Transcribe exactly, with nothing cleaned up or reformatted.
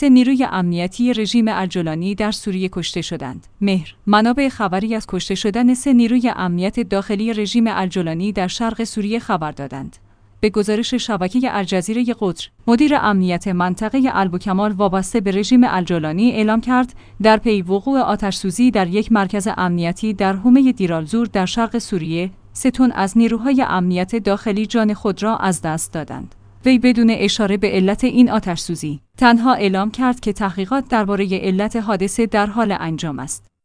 سه نیروی امنیتی رژیم الجولانی در سوریه کشته شدند. مهر منابع خبری از کشته شدن سه نیروی امنیت داخلی رژیم الجولانی در شرق سوریه خبر دادند. به گزارش شبکه الجزیره قطر، مدیر امنیت منطقه البوکمال وابسته به رژیم الجولانی اعلام کرد در پی وقوع آتش‌سوزی در یک مرکز امنیتی در حومه دیرالزور در شرق سوریه، سه تن از نیروهای امنیت داخلی جان خود را از دست دادند. وی بدون اشاره به علت این آتش‌سوزی، تنها اعلام کرد که تحقیقات درباره علت حادثه در حال انجام است.